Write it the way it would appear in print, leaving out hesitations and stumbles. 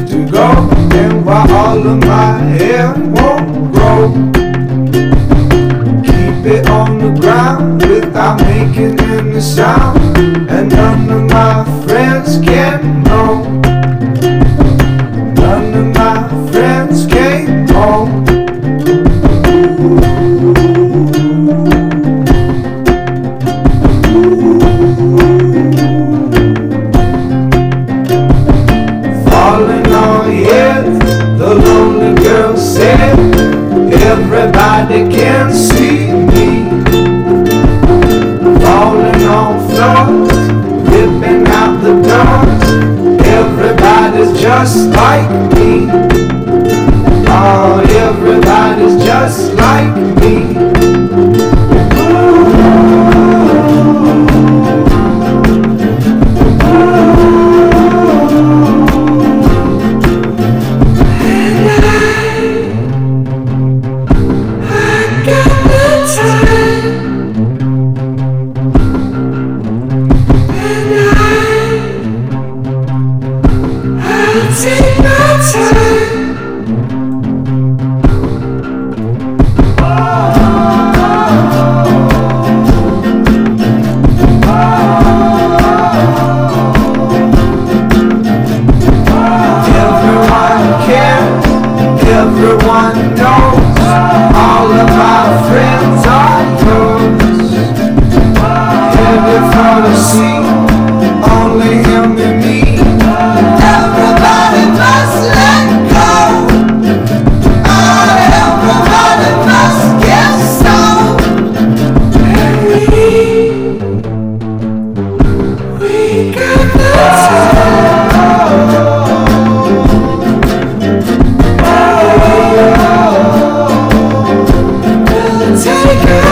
to go, and while all of my hair won't grow, keep it on the ground without making any sound, and none of my friends can know. None of my friends came home. Falling on heads, the lonely girl said, everybody can see me. Falling on floors, ripping out the doors, everybody's just like me. Oh, everybody's just like me. Take my time. Everyone cares, everyone knows, all of my friends are yours. Headed for the sea, only him and me. Everybody must let go. Oh, everybody must get stoned. And we got the time. We'll take